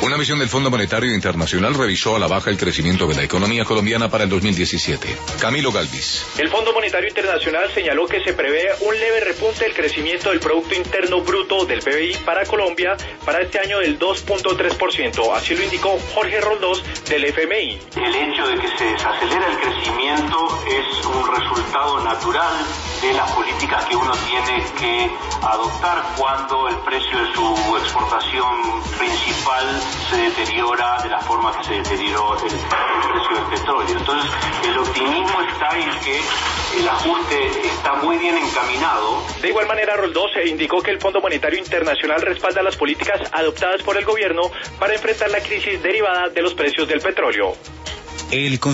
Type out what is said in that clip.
Una misión del Fondo Monetario Internacional revisó a la baja el crecimiento de la economía colombiana para el 2017. Camilo Galvis. El Fondo Monetario Internacional señaló que se prevé un leve repunte del crecimiento del Producto Interno Bruto del PBI para Colombia para este año del 2.3%. Así lo indicó Jorge Roldós del FMI. El hecho de que se desacelera el crecimiento es un resultado natural de las políticas que uno tiene que adoptar cuando el precio de su exportación principal se deteriora de la forma que se deterioró el precio del petróleo. Entonces, el optimismo está en que el ajuste está muy bien encaminado. De igual manera, Roldós indicó que el Fondo Monetario Internacional respalda las políticas adoptadas por el gobierno para enfrentar la crisis derivada de los precios del petróleo.